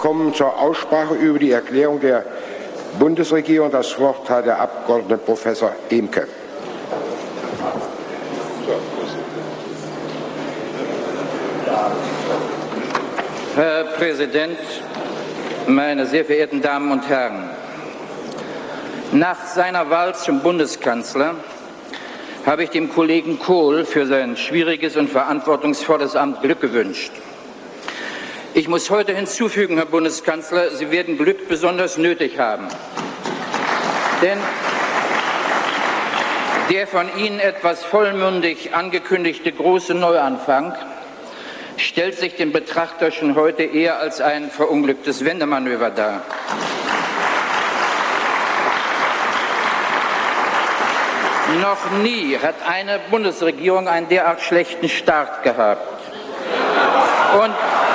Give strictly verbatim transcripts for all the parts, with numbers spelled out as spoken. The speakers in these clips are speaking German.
kommen zur Aussprache über die Erklärung der Bundesregierung. Das Wort hat der Abgeordnete Professor Ehmke. Herr Präsident, meine sehr verehrten Damen und Herren! Nach seiner Wahl zum Bundeskanzler habe ich dem Kollegen Kohl für sein schwieriges und verantwortungsvolles Amt Glück gewünscht. Ich muss heute hinzufügen, Herr Bundeskanzler, Sie werden Glück besonders nötig haben. Denn der von Ihnen etwas vollmundig angekündigte große Neuanfang stellt sich dem Betrachter schon heute eher als ein verunglücktes Wendemanöver dar. Noch nie hat eine Bundesregierung einen derart schlechten Start gehabt. Und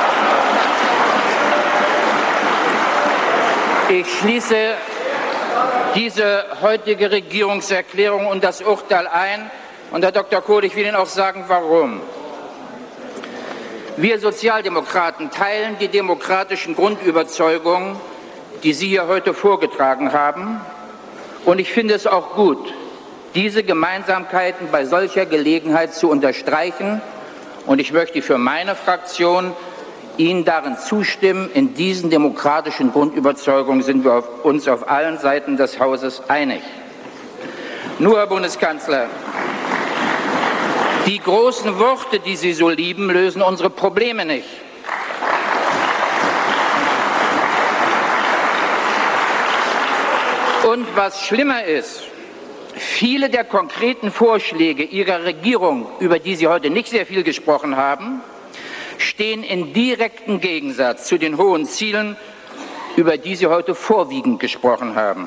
ich schließe diese heutige Regierungserklärung und das Urteil ein. Und Herr Doktor Kohl, ich will Ihnen auch sagen, warum. Wir Sozialdemokraten teilen die demokratischen Grundüberzeugungen, die Sie hier heute vorgetragen haben. Und ich finde es auch gut, diese Gemeinsamkeiten bei solcher Gelegenheit zu unterstreichen. Und ich möchte für meine Fraktion Ihnen darin zustimmen. In diesen demokratischen Grundüberzeugungen sind wir auf uns auf allen Seiten des Hauses einig. Nur, Herr Bundeskanzler, die großen Worte, die Sie so lieben, lösen unsere Probleme nicht. Und was schlimmer ist, viele der konkreten Vorschläge Ihrer Regierung, über die Sie heute nicht sehr viel gesprochen haben, stehen in direktem Gegensatz zu den hohen Zielen, über die Sie heute vorwiegend gesprochen haben.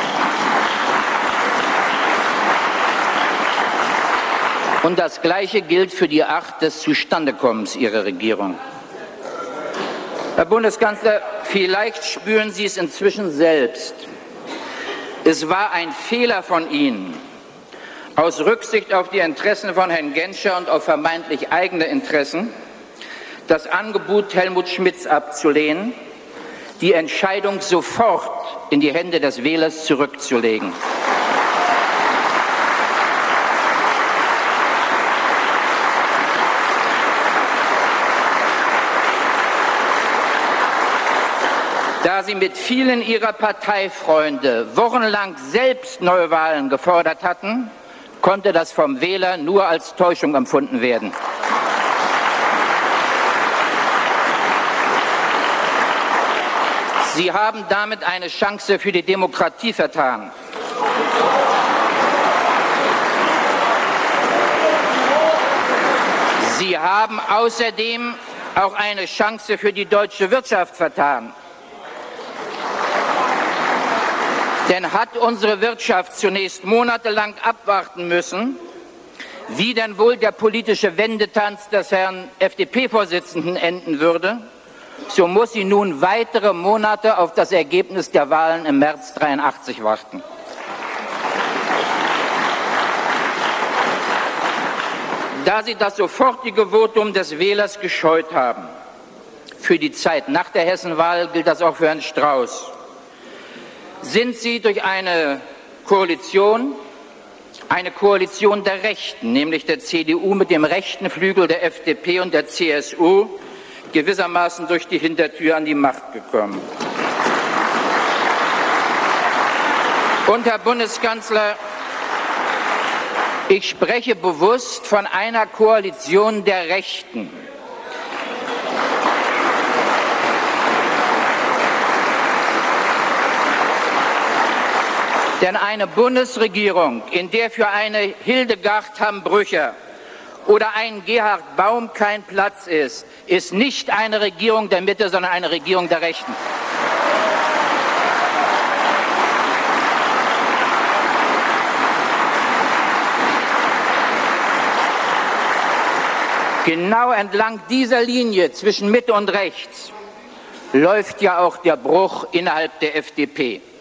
Und das Gleiche gilt für die Art des Zustandekommens Ihrer Regierung. Herr Bundeskanzler, vielleicht spüren Sie es inzwischen selbst. Es war ein Fehler von Ihnen, aus Rücksicht auf die Interessen von Herrn Genscher und auf vermeintlich eigene Interessen, das Angebot Helmut Schmidts abzulehnen, die Entscheidung sofort in die Hände des Wählers zurückzulegen. Da Sie mit vielen Ihrer Parteifreunde wochenlang selbst Neuwahlen gefordert hatten, konnte das vom Wähler nur als Täuschung empfunden werden. Sie haben damit eine Chance für die Demokratie vertan. Sie haben außerdem auch eine Chance für die deutsche Wirtschaft vertan. Denn hat unsere Wirtschaft zunächst monatelang abwarten müssen, wie denn wohl der politische Wendetanz des Herrn F D P-Vorsitzenden enden würde, so muss sie nun weitere Monate auf das Ergebnis der Wahlen im März dreiundachtzig warten. Da Sie das sofortige Votum des Wählers gescheut haben, für die Zeit nach der Hessenwahl gilt das auch für Herrn Strauß, sind Sie durch eine Koalition, eine Koalition der Rechten, nämlich der C D U mit dem rechten Flügel der F D P und der C S U, gewissermaßen durch die Hintertür an die Macht gekommen. Und, Herr Bundeskanzler, ich spreche bewusst von einer Koalition der Rechten. Denn eine Bundesregierung, in der für eine Hildegard Hamm-Brücher oder einen Gerhard Baum kein Platz ist, ist nicht eine Regierung der Mitte, sondern eine Regierung der Rechten. Genau entlang dieser Linie zwischen Mitte und Rechts läuft ja auch der Bruch innerhalb der F D P.